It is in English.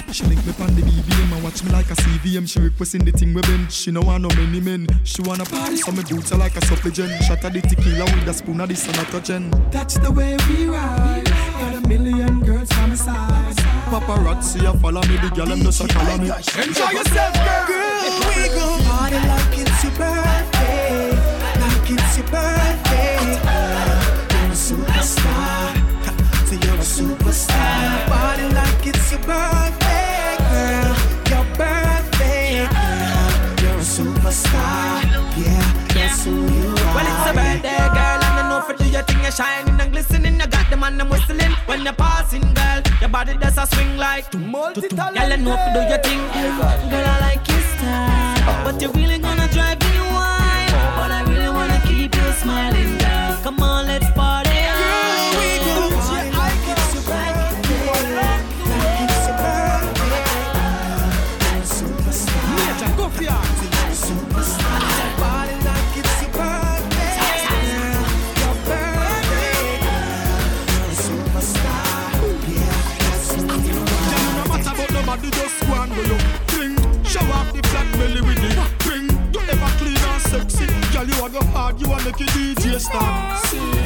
She link me on the BBM and watch me like a CVM. She requesting the thing we bend. She no want no many men. She wanna party, so me boots her like a supplicant. Shatter the tequila with a spoon of this and a touching. That's the way we ride. Got a million girls on my side. Paparazzi a follow me, the girl them just a follow me. Enjoy yourself, girl. We gon' party like it's your birthday, like it's your birthday. You're a superstar, so you're a superstar. Party like it's your birthday, girl. Your birthday, girl. You're a superstar, yeah, that's who you are. Well, it's a birthday, girl, and I know for do your thing, you're shining and glistening. You got them and I'm whistling when you're passing, girl. Your body does a swing like multi-talent. Girl, I know for do your thing, girl, I like your style, but you're really gonna drive me wild. But I really wanna keep you smiling, girl. Come on, let's party. Girl, we gon' party like it's your birthday, like it's your birthday. You're a superstar, Major, go for ya. you're a superstar. Party like it's your birthday, girl. Your birthday, you're a superstar, yeah, that's who you are. No matter about nobody, just go and do your thing. Show off the flat belly with it. Bring, you ever clean and sexy. Girl, you a go hard, you a make a DJ star.